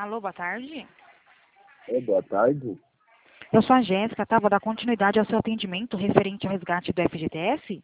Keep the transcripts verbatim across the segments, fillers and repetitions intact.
Alô, boa tarde. É, boa tarde. Eu sou a Jéssica, tá? Vou dar continuidade ao seu atendimento referente ao resgate do F G T S.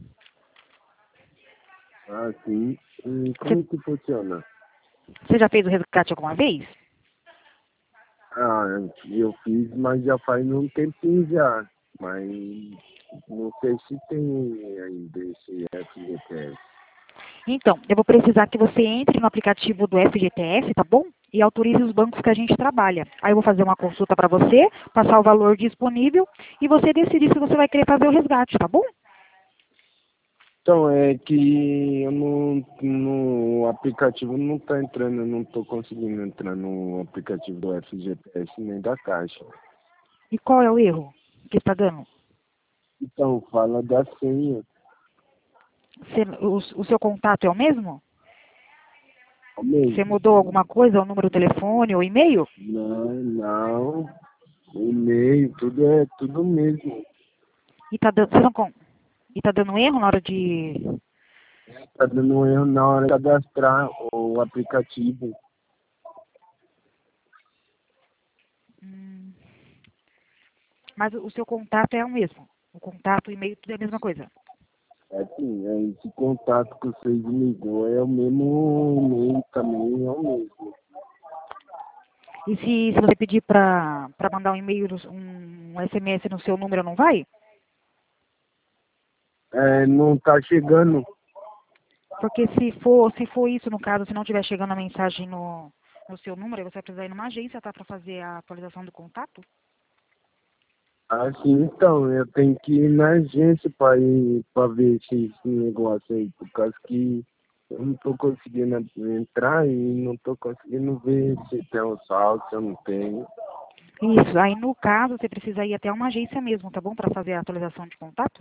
Ah, sim. E como que funciona? Você já fez o resgate alguma vez? Ah, eu fiz, mas já faz um tempinho já. Mas não sei se tem ainda esse F G T S. Então, eu vou precisar que você entre no aplicativo do F G T S, tá bom? E autorize os bancos que a gente trabalha. Aí eu vou fazer uma consulta para você, passar o valor disponível e você decidir se você vai querer fazer o resgate, tá bom? Então, é que eu não, no aplicativo não está entrando, eu não estou conseguindo entrar no aplicativo do F G T S nem da Caixa. E qual é o erro que está dando? Então, fala da senha. Você, o, o seu contato é o mesmo? É Você mesmo? mudou alguma coisa, o número do telefone ou e-mail? Não, não. O e-mail, tudo é tudo mesmo. E tá dando, você não, con- e tá dando erro na hora de... Tá dando um erro na hora de cadastrar o aplicativo. Hum, mas o o seu contato é o mesmo. O contato, o e-mail, tudo é a mesma coisa. É assim, é esse contato que vocês me ligou é o mesmo e-mail também, é o mesmo. E se, se você pedir para para mandar um e-mail, um S M S no seu número, não vai? É, não tá chegando. Porque se for, se for isso, no caso, se não estiver chegando a mensagem no, no seu número, aí você vai precisar ir numa agência, tá? Para fazer a atualização do contato. Assim, então, eu tenho que ir na agência para ir para ver esse, esse negócio aí, por causa que eu não tô conseguindo entrar e não tô conseguindo ver se tem um saldo, se eu não tenho. Isso. Aí, no caso, você precisa ir até uma agência mesmo, tá bom? Para fazer a atualização de contato.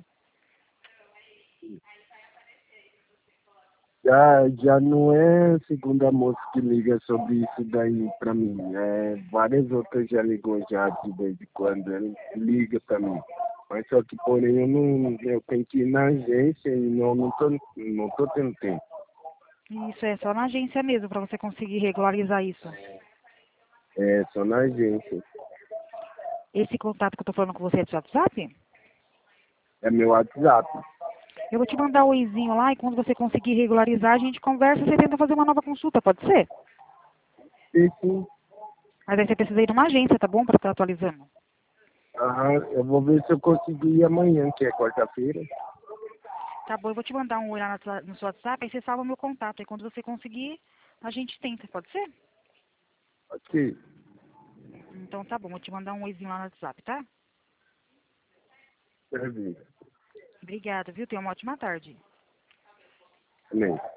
Já, já não é a segunda moça que liga sobre isso daí pra mim. É, várias outras já ligou já de vez em quando. Ele liga pra mim. Mas só que porém eu não. Eu tenho que ir na agência e não, não, tô, não tô tendo tempo. Isso é só na agência mesmo, para você conseguir regularizar isso. É só na agência. Esse contato que eu tô falando com você é do seu WhatsApp? É meu WhatsApp. Eu vou te mandar o oizinho lá e quando você conseguir regularizar, a gente conversa e você tenta fazer uma nova consulta, pode ser? Sim, sim. Mas aí você precisa ir numa agência, tá bom? Para estar atualizando. Aham, eu vou ver se eu consigo ir amanhã, que é quarta-feira. Tá bom, eu vou te mandar um oi lá na sua- no seu WhatsApp, aí você salva o meu contato. Aí quando você conseguir, a gente tenta, pode ser? Ok. Então tá bom, vou te mandar um oizinho lá no WhatsApp, tá? Serviço. Obrigada, viu? Tenha uma ótima tarde. Amém.